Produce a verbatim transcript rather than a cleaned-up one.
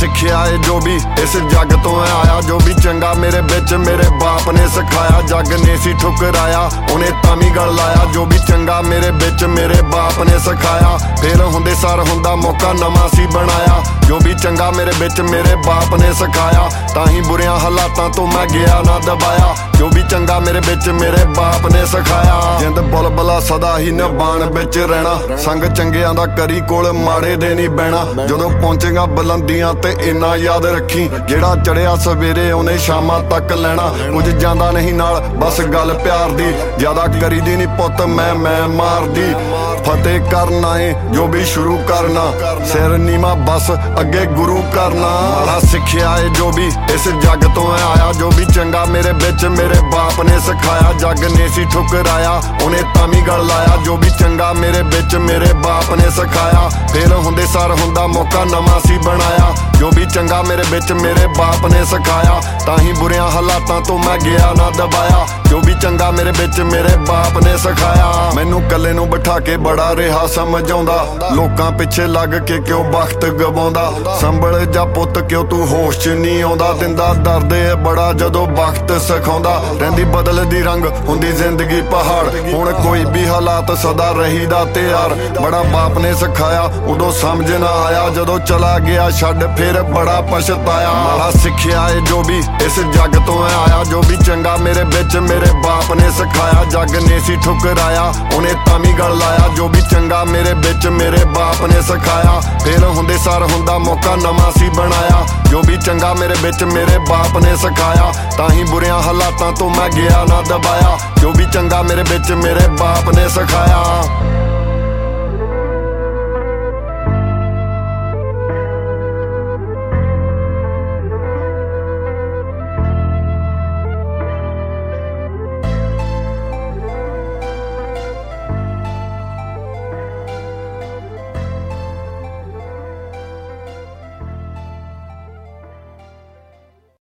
सिखिया है जो भी इस जग तो है आया। जो भी चंगा मेरे बिच मेरे बाप ने सिखाया। जग ने सी ठुकराया उन्हें तामी गल लाया। जो भी चंगा मेरे बिच मेरे बाप ने सिखाया। फिर हुंदे सर हुंदा मौका नवां सी बनाया। जो भी चंगा मेरे बिच मेरे बाप ने सिखाया ताही बुरियां हालातां तो मैं गया ना दबाया। जो भी चंगा मेरे बिच मेरे बाप ने सिखाया। जिंद बुलबुला सदा ही नबान बिच रहना। संग चंगियां दा करी कोल माड़े दे नहीं बहना। जदों पहुंचेगा बुलंदियां ते इन्ना याद रखी जेड़ा चढ़िया सवेरे उन्हें शामां तक लैना। कुछ जांदा नहीं नाल बस गल प्यार दी। ज्यादा करी दी नहीं पुत मैं मैं मार दी। फतेह करना है जो भी शुरू करना। सिर नीमा बस अगे गुरु करना। माड़ा सिखिया है जो भी इस जग तो है आया। जो भी चंगा मेरे बिच मेरे बाप ने सिखाया। जग ने सी ठुकराया उन्हें तामी गल लाया। जो भी चंगा मेरे बिच मेरे बाप ने सिखाया। फिर हुंदे सर हुंदा मौका नवां सी बनाया। जो भी चंगा मेरे बिच मेरे बाप ने सिखाया ताही बुरियां हालातां तो मैं गया ना दबाया। जो भी चंगा मेरे बिच मेरे बाप ने सिखाया। मैनू कल्ले नू बिठा के बड़ा रिहा समझाउंदा। लोकां पिछे लग के क्यों वक्त गवाउंदा। संभल जा पुत क्यों तू होश च नहीं आउंदा। दिंदा दर्द है बड़ा जदों वक्त सिखाउंदा। रहिंदी बदलदी रंग हुंदी जिंदगी पहाड़। हुण कोई भी हालात सदा रहीदा तैयार। बड़ा बाप ने सिखाया उदों समझ ना आया। जदों चला गया छड्ड फिर बड़ा पछताया। माड़ा सिखिया है जो भी इस जग तो है आया। जो भी चंगा मेरे बिच मेरे बाप ने सिखाया। जग ने सी ठुकराया उन्हें तामी गल लाया। जो भी चंगा मेरे बिच मेरे बाप ने सिखाया। फिर हुंदे सर हुंदा मौका नवां सी बनाया। जो भी चंगा मेरे बिच मेरे बाप ने सिखाया ताही बुरियां हालातां तो मैं गया ना दबाया। जो भी चंगा मेरे बिच मेरे बाप ने सिखाया।